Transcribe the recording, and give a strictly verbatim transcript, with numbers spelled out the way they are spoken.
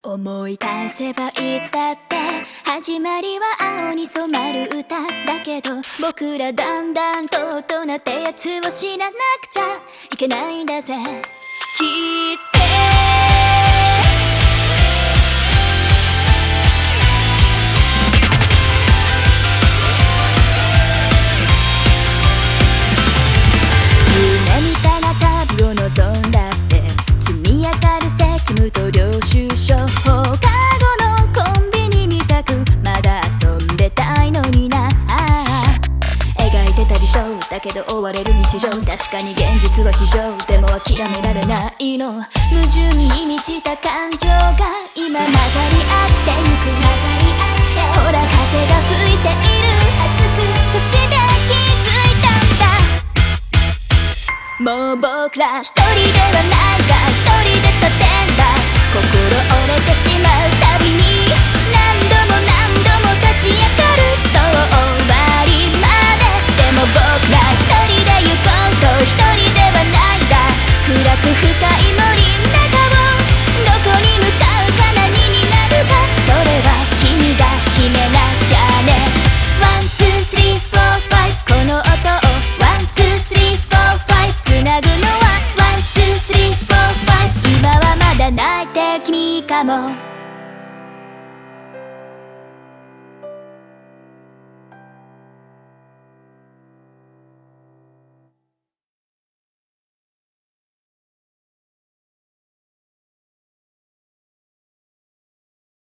思い返せばいつだって始まりは青に染まる歌だけど、僕らだんだんと大人ってやつを知らなくちゃいけないんだぜ。知って夢みたな旅を望んだって積み上がる責務と領収書、放課後のコンビニみたくまだ遊んでたいのにな。描いてた理想だけど追われる日常、確かに現実は非常でも諦められないの。矛盾に満ちた感情が今混ざり合ってゆく。混ざり合ってほら風が吹いている。熱くそして気づいたんだ。もう僕ら一人ではないが一人で立てんだ。心折れてしまう